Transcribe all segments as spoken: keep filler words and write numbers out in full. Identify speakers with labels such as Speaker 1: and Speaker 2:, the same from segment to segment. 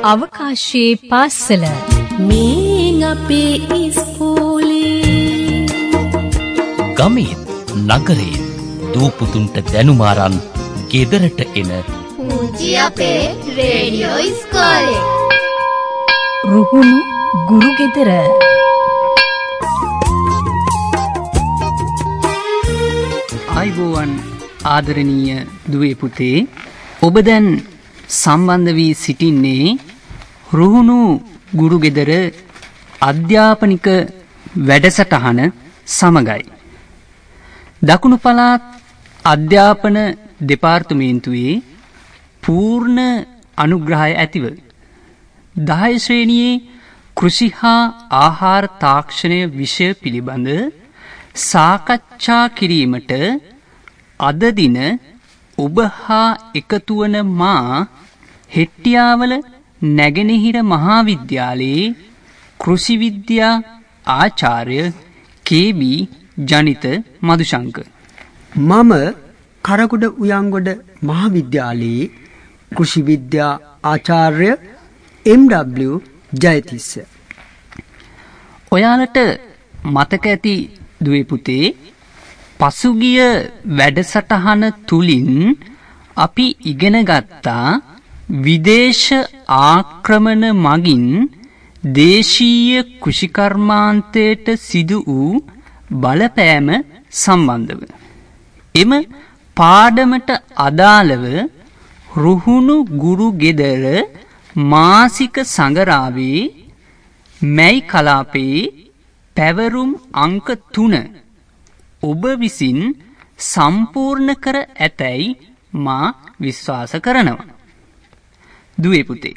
Speaker 1: අවකාශයේ පාසල
Speaker 2: මේ අපේ ඉස්කෝලේ
Speaker 3: ගමේ නගරේ දූපුතුන්ට දැනුමාරන් ගෙදරට එන
Speaker 4: පුංචි අපේ රේඩියෝ ඉස්කෝලේ
Speaker 1: රුහුණු ගුරු ගෙදර
Speaker 5: ආයුබෝවන් ආදරණීය දුවේ පුතේ ඔබ දැන් සම්බන්ධ වී සිටින්නේ රුහුණු ගුරු ගෙදර අධ්‍යාපනික වැඩසටහන සමගයි. දකුණු පළාත් අධ්‍යාපන දෙපාර්තමේන්තුවේ පූර්ණ අනුග්‍රහය ඇතිව දහය ශ්‍රේණියේ කෘෂි හා ආහාර තාක්ෂණය විෂය පිළිබඳ සාකච්ඡා කිරීමට අද දින ඔබ හා එකතු වන මා හෙට්ටියාවල නැගෙනහිර මහාවිද්‍යාලයේ කෘෂි විද්‍යා ආචාර්ය කේ.බී. ජනිත මදුශංක.
Speaker 6: මම කරගොඩ උයන්ගොඩ මහාවිද්‍යාලයේ කෘෂි විද්‍යා ආචාර්ය එම්.ඩබ්ලිව්. ජයතිස්ස. ඔයාලට මතක ඇති දුවේ පුතේ පසුගිය වැඩසටහන තුලින් අපි ඉගෙන ගත්තා විදේශ ආක්‍රමණ මගින් දේශීය කෘෂිකර්මාන්තයට සිදු වූ බලපෑම සම්බන්ධව. එම පාඩමට අදාළව රුහුණු ගුරු ගෙදර මාසික සංගරාවේ මැයි කලාපයේ පැවරුම් අංක තුන ඔබ විසින් සම්පූර්ණ කර ඇතැයි මා විශ්වාස කරනවා. දුවේ පුතේ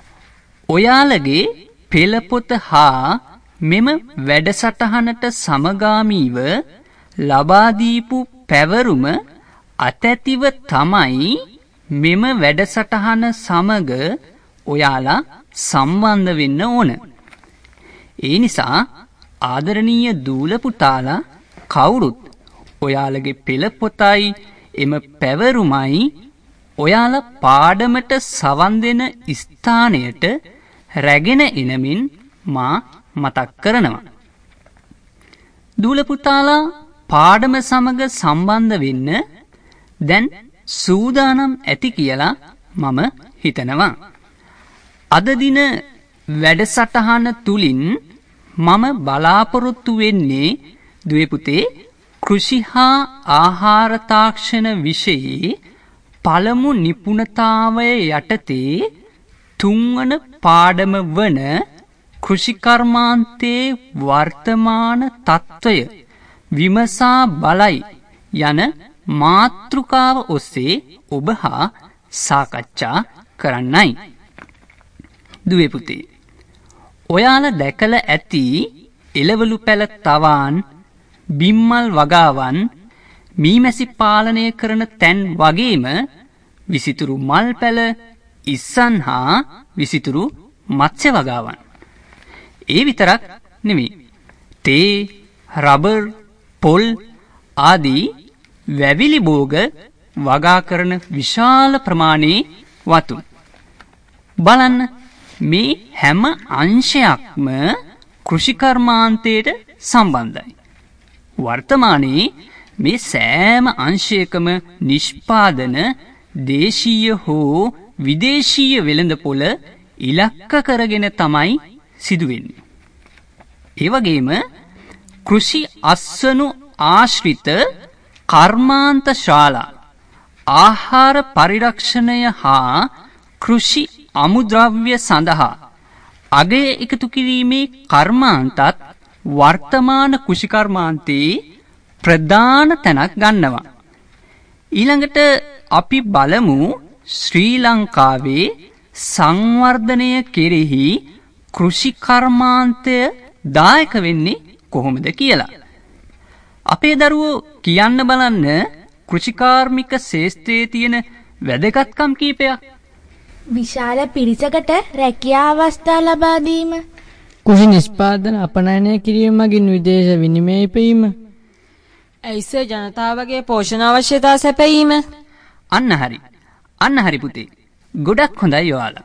Speaker 6: ඔයාලගේ පෙළපොත හා මෙම වැඩසටහනට සමගාමීව ලබා දීපු පැවරුම අතැතිව තමයි මෙම වැඩසටහන සමග ඔයාලා සම්බන්ධ වෙන්න ඕන. ඒ නිසා ආදරණීය දූල පුතාලා කවුරුත් ඔයාලගේ පෙළපොතයි එම පැවරුමයි ඔයාලා පාඩමට සවන් දෙන ස්ථානයට රැගෙන එනමින් මා මතක් කරනවා. දූල පුතාලා පාඩම සමග සම්බන්ධ වෙන්න දැන් සූදානම් ඇති කියලා මම හිතනවා. අද දින වැඩසටහන තුලින් මම බලාපොරොත්තු වෙන්නේ දුවේ පුතේ කෘෂි හා ආහාර තාක්ෂණ විෂයේ පළමු නිපුණතාවය යටතේ තුන්වන පාඩම වන කෘෂිකර්මාන්තයේ වර්තමාන තත්ත්වය විමසා බලයි යන මාතෘකාව ඔස්සේ ඔබ හා සාකච්ඡා කරන්නයි. දුවේ පුතේ ඔයාලා දැකලා ඇති එළවලු පැල තවාන් බිම්මල් වගාවන් මීමැසි පාලනය කරන තැන් වගේම විසිතුරු මල් පැල ඉස්සන් හා විසිතුරු මත්ස්‍ය වගාවන්. ඒ විතරක් නෙමෙයි. තේ, රබර්, පොල් ආදී වැවිලි භෝග වගා කරන විශාල ප්‍රමාණයේ වතුන්. බලන්න මේ හැම අංශයක්ම කෘෂිකර්මාන්තයට සම්බන්ධයි. වර්තමානයේ මේ සෑම අංශයකම නිෂ්පාදන දේශීය හෝ විදේශීය වෙළඳපොළ ඉලක්ක කරගෙන තමයි සිදුවෙන්නේ. ඒ වගේම කෘෂි අස්වනු ආශ්‍රිත කර්මාන්ත ශාලා ආහාර පරිරක්ෂණය හා කෘෂි අමුද්‍රව්‍ය සඳහා අගය එකතු කිරීමේ කර්මාන්තත් වර්තමාන කෘෂිකර්මාන්තයේ ප්‍රධාන තැනක් ගන්නවා. ඊළඟට අපි බලමු ශ්‍රී ලංකාවේ සංවර්ධනය කෙරෙහි කෘෂිකර්මාන්තය දායක වෙන්නේ කොහොමද කියලා. අපේ දරුවෝ කියන්න බලන්න කෘෂිකාර්මික ශේෂ්ත්‍රයේ තියෙන වැදගත්කම් කීපයක්.
Speaker 4: විශාල පිරිසකට රැකියා අවස්ථා ලබා දීම,
Speaker 7: කෘෂි නිෂ්පාදන අපනයනය කිරීම මගින් විදේශ විනිමය ඉපීම,
Speaker 8: ඇයිස ජනතාවගේ පෝෂණ අවශ්‍යතා සැපයීම.
Speaker 5: අන්න හරි. අන්න හරි පුතේ. ගොඩක් හොඳයි ඔයාලා.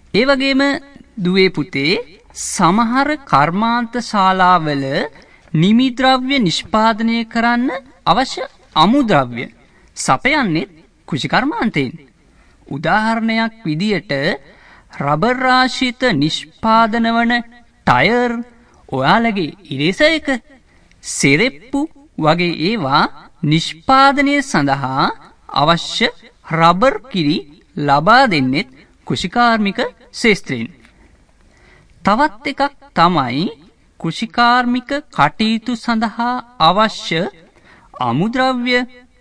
Speaker 6: ඒ වගේම දුවේ පුතේ සමහර කර්මාන්ත ශාලාවල නිමි ද්‍රව්‍ය නිෂ්පාදනය කරන්න අවශ්‍ය අමුද්‍රව්‍ය සපයන්නේ කෘෂිකර්මාන්තයෙන්. උදාහරණයක් විදියට රබර් රාශිත නිෂ්පාදන වන ටයර්, ඔයාලගේ ඉරේසයක, සෙරෙප්පු වගේ ඒවා නිෂ්පාදනය සඳහා අවශ්‍ය රබර් කිරි ලබා දෙන්නෙත් කෘෂිකාර්මික ශේෂ්ත්‍රයෙන්. තවත් එකක් තමයි කෘෂිකාර්මික කටයුතු සඳහා අවශ්‍ය අමුද්‍රව්‍ය,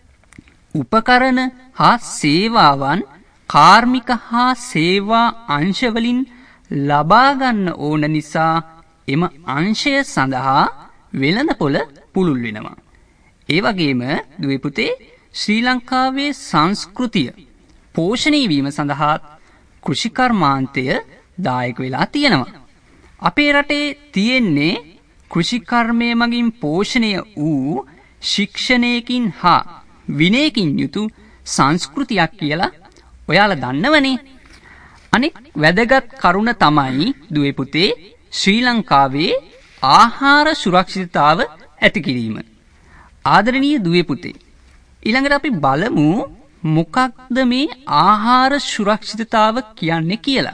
Speaker 6: උපකරණ හා සේවාවන් කාර්මික හා සේවා අංශවලින් ලබා ගන්න ඕන නිසා එම අංශය සඳහා වෙළඳපොළ පුළුල් වෙනවා. ඒ වගේම දුවේ පුතේ ශ්‍රී ලංකාවේ සංස්කෘතිය පෝෂණය වීම සඳහා කෘෂිකර්මාන්තය දායක වෙලා තියෙනවා. අපේ රටේ තියෙන්නේ කෘෂිකර්මය මගින් පෝෂණය වූ ශික්ෂණයකින් හා විනයකින් යුතු සංස්කෘතියක් කියලා ඔයාලා දන්නවනේ. අනෙක් වැදගත් කරුණ තමයි දුවේ පුතේ ශ්‍රී ලංකාවේ ආහාර සුරක්ෂිතතාව ඇති කිරීම. ආදරණීය දුවේ පුතේ, ඊළඟට අපි බලමු මොකක්ද මේ ආහාර සුරක්ෂිතතාව කියන්නේ කියලා.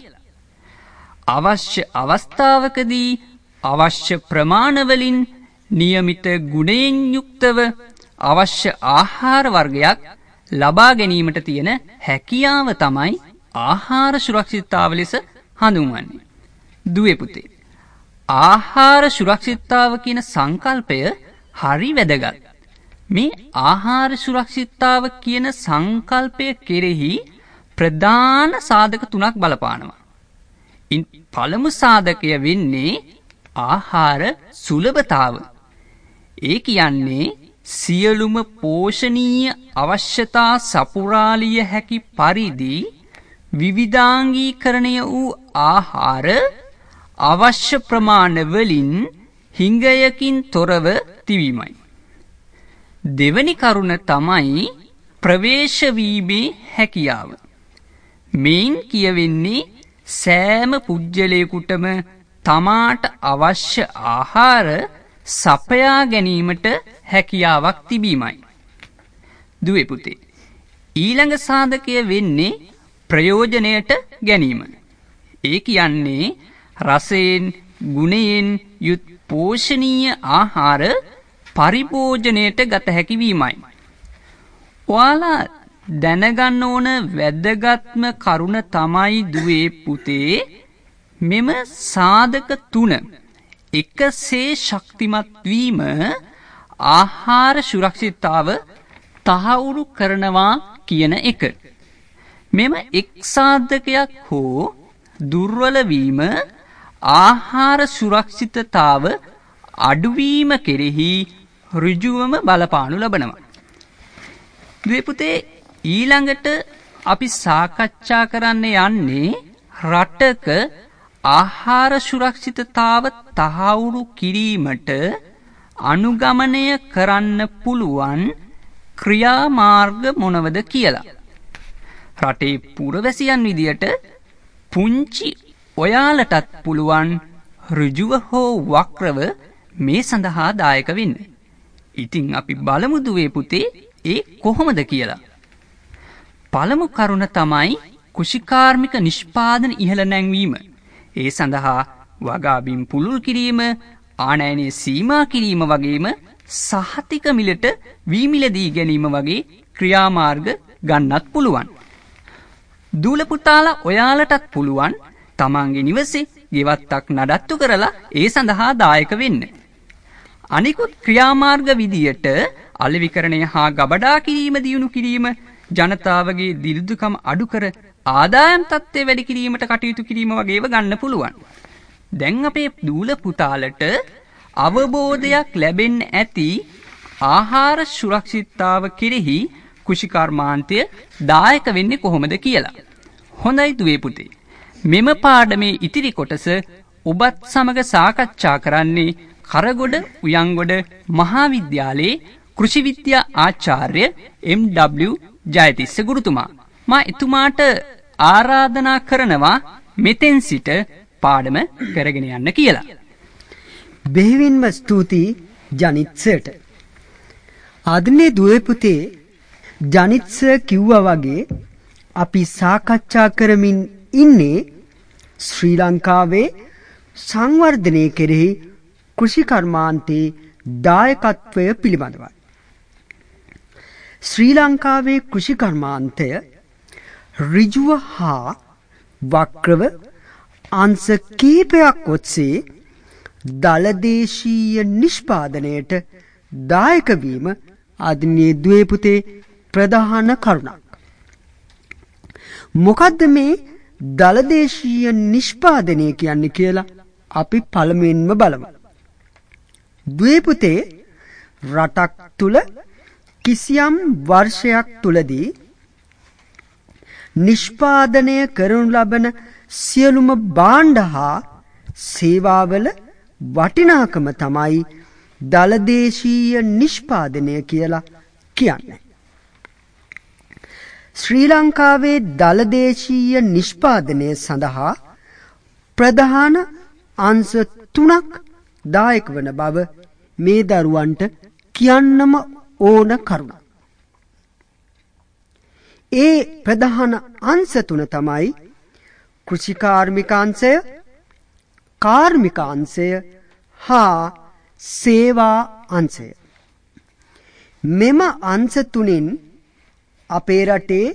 Speaker 6: අවශ්‍ය අවස්ථාවකදී අවශ්‍ය ප්‍රමාණවලින් નિયમિત ගුණයෙන් යුක්තව අවශ්‍ය ආහාර වර්ගයක් ලබා ගැනීමට තියෙන හැකියාව තමයි ආහාර සුරක්ෂිතතාව ලෙස හඳුන්වන්නේ. දුවේ පුතේ, ආහාර සුරක්ෂිතතාව කියන සංකල්පය හරි වැදගත්. මේ ආහාර සුරක්ෂිතතාව කියන සංකල්පය කෙරෙහි ප්‍රධාන සාධක තුනක් බලපානවා. ඉන් පළමු සාධකය වෙන්නේ ආහාර සුලභතාව. ඒ කියන්නේ සියලුම පෝෂණීය අවශ්‍යතා සපුරාලිය හැකි පරිදි විවිධාංගීකරණය වූ ආහාර අවශ්‍ය ප්‍රමාණ වලින් හිඟයකින් තොරව තිබීමයි. දෙවැනි කරුණ තමයි ප්‍රවේශ වීමේ හැකියාව. මේන් කියවෙන්නේ සෑම පුජ්‍යලයකුටම තමාට අවශ්‍ය ආහාර සපයා ගැනීමට හැකියාවක් තිබීමයි. දුවේ පුතේ, ඊළඟ සාධකය වෙන්නේ ප්‍රයෝජනයට ගැනීම. ඒ කියන්නේ රසයෙන් ගුණයෙන් යුත් පෝෂණීය ආහාර පරිභෝජනයට ගත හැකි වීමයි. ඔයාලා දැනගන්න ඕන වැදගත්ම කරුණ තමයි දුවේ පුතේ මෙම සාධක තුන එකසේ ශක්තිමත් වීම ආහාර සුරක්ෂිතතාව තහවුරු කරනවා කියන එක. මෙම එක් සාධකයක් හෝ දුර්වල වීම ආහාර සුරක්ෂිතතාව අඩුවීම කෙරෙහි ඍජුවම බලපානු ලබනවා. දුවේ පුතේ, ඊළඟට අපි සාකච්ඡා කරන්න යන්නේ රටක ආහාර සුරක්ෂිතතාව තහවුරු කිරීමට අනුගමනය කරන්න පුළුවන් ක්‍රියාමාර්ග මොනවද කියලා. රටේ පුරවැසියන් විදියට පුංචි ඔයාලටත් පුළුවන් ඍජුව හෝ වක්‍රව මේ සඳහා දායක වෙන්න. ඉතින් අපි බලමු දුවේ පුතේ ඒ කොහොමද කියලා. පළමු කරුණ තමයි කෘෂිකාර්මික නිෂ්පාදන ඉහළ නැංවීම. ඒ සඳහා වගාබිම් පුළුල් කිරීම, ආනයනය සීමා කිරීම වගේම සහතික මිලට වී මිලදී ගැනීම වගේ ක්‍රියාමාර්ග ගන්නත් පුළුවන්. දූල පුතාලා ඔයාලටත් පුළුවන් තමන්ගේ නිවසේ ගෙවත්තක් නඩත්තු කරලා ඒ සඳහා දායක වෙන්න. අනිකුත් ක්‍රියාමාර්ග විදියට අලෙවිකරණය හා ගබඩා කිරීම දියුණු කිරීම, ජනතාවගේ දිලිදුකම අඩු කර ආදායම් තත්ත්වය වැඩි කිරීමට කටයුතු කිරීම වගේව ගන්න පුළුවන්. දැන් අපේ දූල පුතාලට අවබෝධයක් ලැබෙන්න ඇති ආහාර සුරක්ෂිතතාව කෙරෙහි කෘෂිකර්මාන්තය දායක වෙන්නේ කොහොමද කියලා. හොඳයි දුවේ පුතේ, මෙම පාඩමේ ඉතිරි කොටස ඔබත් සමග සාකච්ඡා කරන්නේ කරගොඩ උයන්ගොඩ මහාවිද්‍යාලයේ කෘෂි විද්‍යා ආචාර්ය එම් ඩබ්ලිව් ජයතිස්ස ගුරුතුමා. මා එතුමාට ආරාධනා කරනවා මෙතෙන් සිට පාඩම කරගෙන යන්න කියලා.
Speaker 9: බෙහෙවින්ම ස්තුතියි ජනිත් සර්ට. ආදරණීය දුවේ පුතේ, ජනිත් සර් කිව්වා වගේ අපි සාකච්ඡා කරමින් ඉන්නේ ශ්‍රී ලංකාවේ සංවර්ධනය කෙරෙහි කෘෂි කර්මාන්තයේ දායකත්වය පිළිබඳවයි. ශ්‍රී ලංකාවේ කෘෂි කර්මාන්තය ඍජුව හා වක්‍රව අංශ කීපයක් ඔස්සේ දලදේශීය නිෂ්පාදනයට දායක වීම ආදරණීය දුවේ පුතේ ප්‍රධාන කරුණක්. මොකද්ද මේ දලදේශීය නිෂ්පාදනය කියන්නේ කියලා අපි පළමුවෙන්ම බලමු. දුවේ පුතේ, රටක් තුල කිසියම් වර්ෂයක් තුලදී නිෂ්පාදනය කරනු ලබන සියලුම භාණ්ඩ හා සේවාවල වටිනාකම තමයි දලදේශීය නිෂ්පාදනය කියලා කියන්නේ. ශ්‍රී ලංකාවේ දලදේශීය නිෂ්පාදනය සඳහා ප්‍රධාන අංශ තුනක් දායක වන බව මේ දරුවන්ට කියන්නම ඕන කරුණක්. ඒ ප්‍රධාන අංශ තුන තමයි කෘෂිකාර්මික අංශය, කාර්මික අංශය හා සේවා අංශය. මෙම අංශ තුනෙන් අපේ රටේ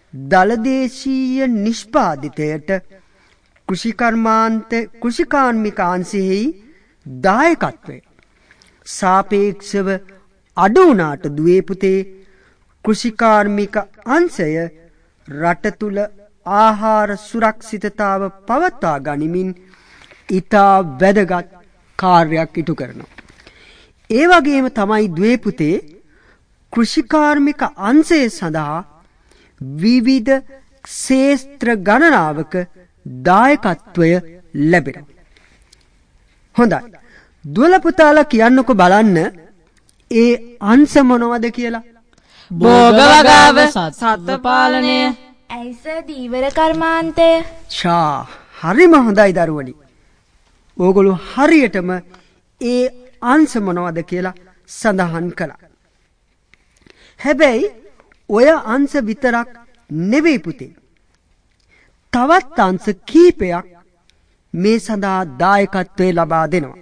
Speaker 9: දලදේශීය නිෂ්පාදිතයට කෘෂිකර්මාන්ත කෘෂිකාර්මික අංශෙහි දායකත්වය සාපේක්ෂව අඩු වුණාට දුවේ පුතේ, කෘෂිකාර්මික අංශය රට තුල ආහාර සුරක්ෂිතතාව පවත්වා ගනිමින් ඉතා වැදගත් කාර්යයක් ඉටු කරනවා. ඒ වගේම තමයි දුවේ පුතේ, කෘෂිකාර්මික අංශය සඳහා විවිධ ක්ෂේත්‍ර ගණනාවක දායකත්වය ලැබෙනවා. හොඳයි, දුවල පුතාලා කියන්නකො බලන්න ඒ අංශ මොනවද කියලා?
Speaker 8: භෝග වගාව, සත්ත්ව පාලනය,
Speaker 4: ඇයිස දීවර කර්මාන්තය.
Speaker 9: ෂා, හරිම හොඳයි දරුවනි. ඕගොල්ලෝ හරියටම ඒ අංශ මොනවද කියලා සඳහන් කළා. හැබැයි ඔය අංශ විතරක් නෙවෙයි පුතේ. තවත් අංශ කීපයක් මේ සඳහා දායකත්වය ලබා දෙනවා.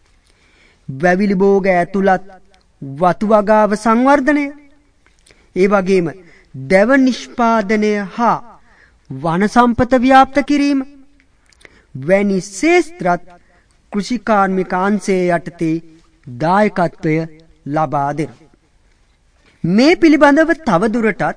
Speaker 9: වැවිලි භෝග ඇතුළත් වතු වගාව සංවර්ධනය, ඒ වගේම දැව නිෂ්පාදනය හා වන සම්පත ව්‍යාප්ත කිරීම වැනි ශේස්ත්‍රත් කෘෂිකාර්මික අංශයේ යටතේ දායකත්වය ලබා දෙනවා. මේ පිළිබඳව තවදුරටත්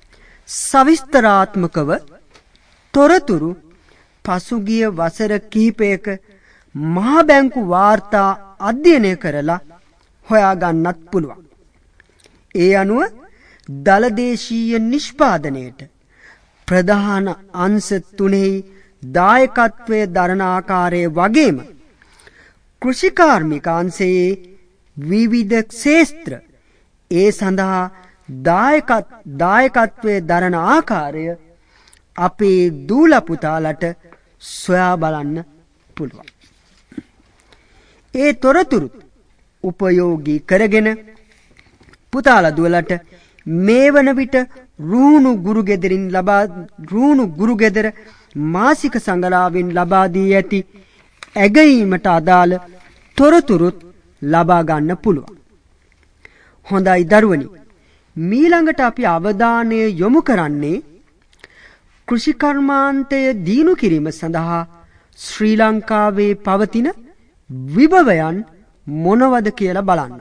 Speaker 9: සවිස්තරාත්මකව තොරතුරු පසුගිය වසර කිහිපයක මහා බැංකු වාර්තා අධ්‍යයනය කරලා හොයාගන්නත් පුළුවන්. ඒ අනුව දලදේශීය නිෂ්පාදනයට ප්‍රධාන අංශ තුනෙහි දායකත්වය දරන ආකාරය වගේම කෘෂිකාර්මික අංශයේ විවිධ ක්ෂේත්‍ර ඒ සඳහා දායකත් දායකත්වය දරන ආකාරය අපේ දූල පුතාලට සොයා බලන්න පුළුවන්. ඒ තොරතුරු උපයෝගී කරගෙන පුතාලා දුවලට මේ වන විට රුහුණු ගුරු ගෙදරින් ලබා රුහුණු ගුරු ගෙදර මාසික සංගලාවෙන් ලබා දී ඇති ඇගීමට අදාළ තොරතුරුත් ලබා ගන්න පුළුවන්. හොඳයි දරුවනි, මීළඟට අපි අවධානය යොමු කරන්නේ කෘෂිකර්මාන්තය දියුණු කිරීම සඳහා ශ්‍රී ලංකාවේ පවතින විභවයන් මොනවද කියලා බලන්න.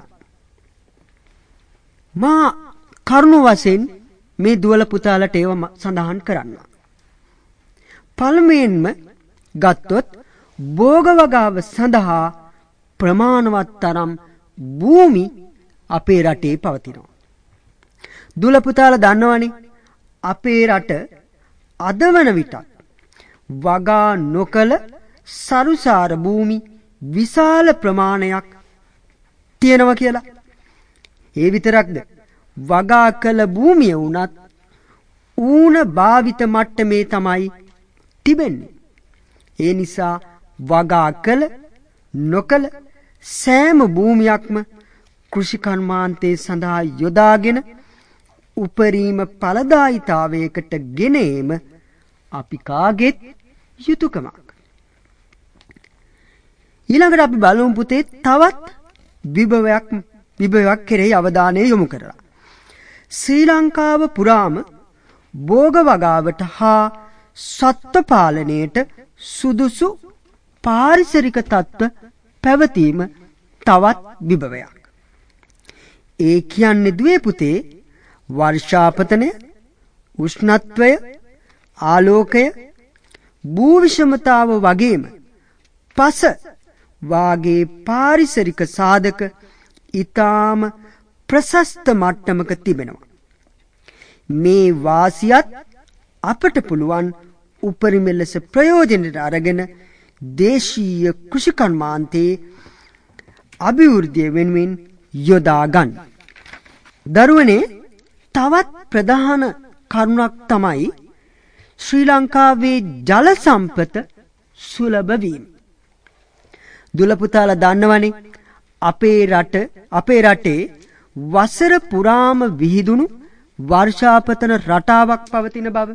Speaker 9: මා කරුණු වශයෙන් මේ දුවල පුතාලට ඒව සඳහන් කරන්න. පළමුවෙන්ම ගත්තොත් භෝග වගාව සඳහා ප්‍රමාණවත් තරම් භූමි අපේ රටේ පවතිනවා. දුවල පුතාලා දන්නවනේ අපේ රට අද වන විට වගා නොකළ සරුසාර භූමි විශාල ප්‍රමාණයක් තියෙනවා කියලා. ඒ විතරක්ද, වගා කළ භූමිය වුණත් ඌන භාවිත මට්ටමේ තමයි තිබෙන්නේ. ඒ නිසා වගා කළ නොකළ සෑම භූමියක්ම කෘෂි කර්මාන්තයේ සඳහා යොදාගෙන උපරිම ඵලදායීතාවයකට ගෙන ඒම අපි කාගෙත් යුතුයකමක්. ඊළඟට අපි බලමු පුතේ තවත් විභවයක් විභවයක් කෙරෙහි අවධානය යොමු කරලා. ශ්‍රී ලංකාව පුරාම භෝග වගාවට හා සත්ත්ව පාලනයට සුදුසු පාරිසරික තත්ත්ව පැවතීම තවත් විභවයක්. ඒ කියන්නේ දුවේ පුතේ වර්ෂාපතනය, උෂ්ණත්වය, ආලෝකය, භූ විෂමතාව වගේම පස වාගේ පාරිසරික සාධක ඊටාම ප්‍රශස්ත මට්ටමක තිබෙනවා. මේ වාසියත් අපට පුළුවන් උපරිම ලෙස ප්‍රයෝජනයට අරගෙන දේශීය කෘෂි කර්මාන්තයේ අභිවෘද්ධිය වෙනුවෙන් යොදා ගන්න. දරුවනේ තවත් ප්‍රධාන කරුණක් තමයි ශ්‍රී ලංකාවේ ජල සම්පත සුලභ වීම. දුල පුතාලා දන්නවනේ අපේ රට අපේ රටේ වසර පුරාම විහිදුණු වර්ෂාපතන රටාවක් පවතින බව.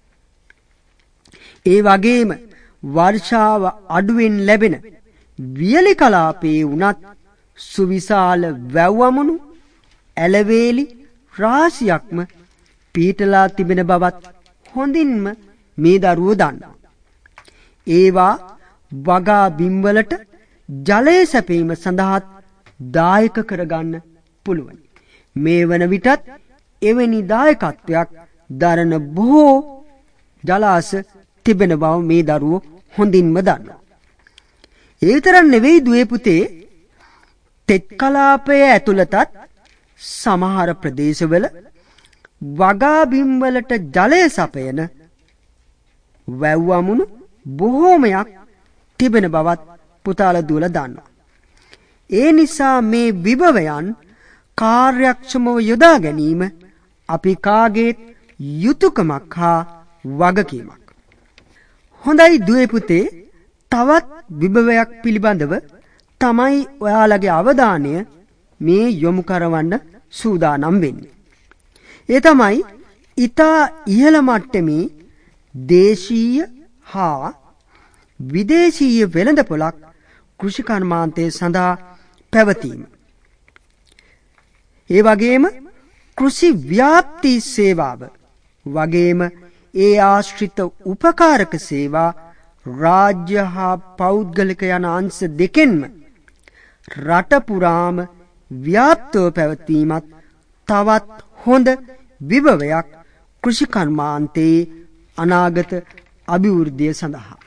Speaker 9: ඒ වගේම වර්ෂාව අඩුවෙන් ලැබෙන වියලි කලාපයේ වුණත් සුවිශාල වැව්වමුණු ඇලවේලි රාශියක්ම පීටලා තිබෙන බවත් හොඳින්ම මේ දරුවෝ දන්නවා. ඒවා වගා බිම්වලට ජලය සැපීම සඳහා දායක කරගන්න පුළුවන්. මේ වන විටත් එවැනි දායකත්වයක් දරන බොහෝ ජලාශ තිබෙන බව මේ දරුවෝ හොඳින්ම දන්නවා. ඒ විතරක් නෙවෙයි දුවේ පුතේ තෙත් කලාපයේ ඇතුළතත් සමහර ප්‍රදේශවල වගා බිම්වලට ජලය සපයන වැව්වමුණු බොහෝමයක් තිබෙන බවත් පුතාලා දුවලා දන්නවා. ඒ නිසා මේ විභවයන් කාර්යක්ෂමව යොදා ගැනීම අපි කාගේත් යුතුයකමක් හා වගකීමක්. හොඳයි දුවේ පුතේ තවත් විභවයක් පිළිබඳව තමයි ඔයාලගේ අවධානය මේ යොමු කරවන්න සූදානම් වෙන්නේ. ඒ තමයි ඊතා ඉහළ මට්ටමේ දේශීය හා විදේශීය වෙළඳපොළක් කෘෂි කර්මාන්තයේ සඳහා පැවතීම. ඒ වගේම කෘෂි ව්‍යාප්ති සේවාව වගේම ඒ ආශ්‍රිත උපකාරක සේවා රාජ්‍ය හා පෞද්ගලික යන අංශ දෙකෙන්ම රට පුරාම ව්‍යාප්තව පැවතීමත් තවත් හොඳ විභවයක් කෘෂි කර්මාන්තයේ අනාගත අභිවෘද්ධිය සඳහා.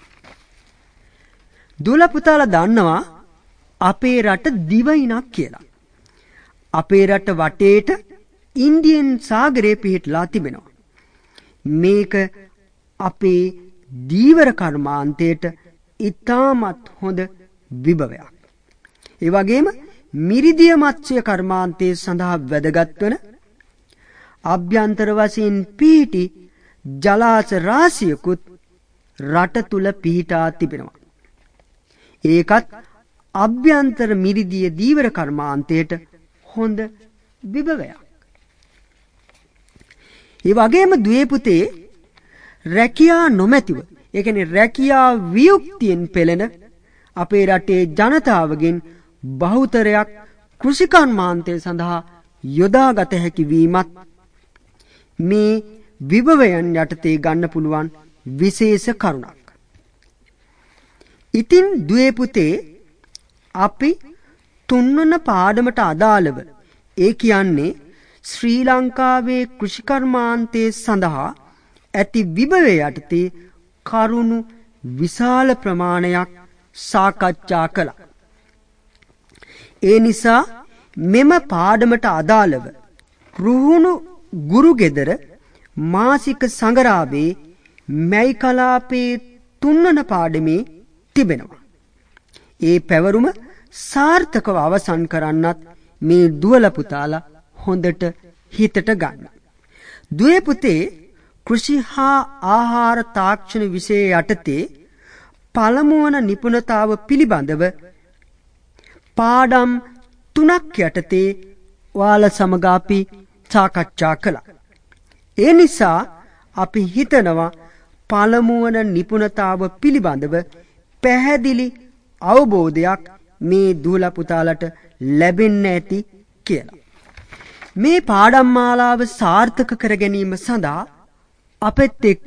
Speaker 9: දුල පුතාලා දන්නවා අපේ රට දිවයිනක් කියලා. අපේ රට වටේට ඉන්දියන් සාගරය පිහිටලා තිබෙනවා. මේක අපේ දීවර කර්මාන්තයට ඉතාමත් හොඳ විභවයක්. ඒ වගේම මිරිදිය මත්ස්‍ය කර්මාන්තයේ සඳහා වැදගත් වන අභ්‍යන්තර වශයෙන් පිහිටි ජලාශ රාශියකුත් රට තුල පිහිටා තිබෙනවා. ඒකත් අභ්‍යන්තර මිරිදිය දීවර කර්මාන්තයට හොඳ විභවයක්. ඒ වගේම දුවේ පුතේ රැකියා නොමැතිව ඒ කියන්නේ රැකියා වියුක්තියෙන් පෙළෙන අපේ රටේ ජනතාවගෙන් බහුතරයක් කෘෂි කර්මාන්තය සඳහා යොදාගත හැකි වීමත් මේ විභවයන් යටතේ ගන්න පුළුවන් විශේෂ කරුණක්. ඉතින් දුවේ පුතේ අපි තුන්වන පාඩමට අදාළව ඒ කියන්නේ ශ්‍රී ලංකාවේ කෘෂි කර්මාන්තයේ සඳහා ඇති විභවය යටතේ කරුණු විශාල ප්‍රමාණයක් සාකච්ඡා කළා. ඒ නිසා මෙම පාඩමට අදාළව රුහුණු ගුරු ගෙදර මාසික සංගරාවේ මැයි කලාපේ තුන්වන පාඩමේ තිබෙනවා. ඒ පැවරුම සාර්ථකව අවසන් කරන්නත් මේ දුවල පුතාලා හොඳට හිතට ගන්න. දුවේ පුතේ කෘෂි හා ආහාර තාක්ෂණ විෂය යටතේ පළමු වන නිපුණතාව පිළිබඳව පාඩම් තුනක් යටතේ ඔයාලා සමග අපි සාකච්ඡා කළා. ඒ නිසා අපි හිතනවා පළමු වන නිපුණතාව පිළිබඳව පැහැදිලි අවබෝධයක් මේ දූලා පුතාලට ලැබෙන්න ඇති කියලා. මේ පාඩම් මාලාව සාර්ථක කර ගැනීම සඳහා අපෙත් එක්ක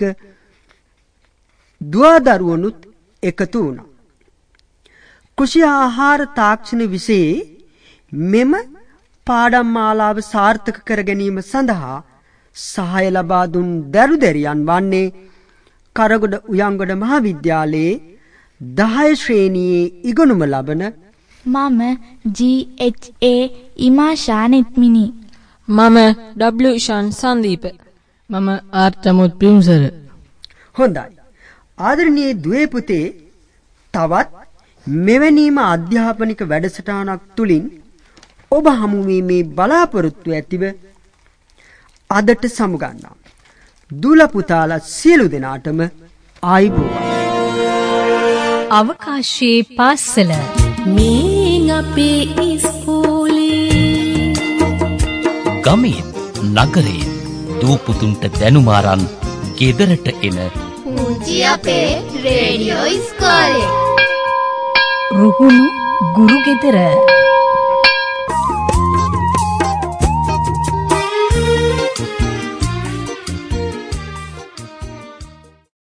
Speaker 9: දුවදරුවනුත් එකතු වුණා. කෘෂි ආහාර තාක්ෂණ විෂයේ මෙම පාඩම් මාලාව සාර්ථක කර ගැනීම සඳහා සහාය ලබා දුන් දරුදැරියන් වන්නේ කරගොඩ උයන්ගොඩ මහාවිද්‍යාලයේ දහය ශ්‍රේණියේ ඉගෙනුම ලබන
Speaker 4: මම ජී එච් ඒ ඉමාෂා නෙත්මිනි.
Speaker 8: මම ඩබ්ලිව් ෂාන් සංදීප.
Speaker 7: මම ආර් චමුත් පියුම්සර.
Speaker 9: හොඳයි. ආදරණීය දුවේ පුතේ, තවත් මෙවැනිම අධ්‍යාපනික වැඩසටහනක් තුලින් ඔබ හමු වීමේ බලාපොරොත්තු ඇතිව අදට සමුගන්නවා. දුලා පුතාලා සියලු දෙනාටම ආයුබෝවන්.
Speaker 1: අවකාශයේ පාසල
Speaker 2: මේ අපේ ඉස්කෝලේ
Speaker 3: ගමේ නගරේ දූපුතුන්ට දැනුම අරන් ගෙදරට එන
Speaker 2: පුංචි අපේ රේඩියෝ ඉස්කෝලේ
Speaker 1: රුහුණු ගුරු ගෙදර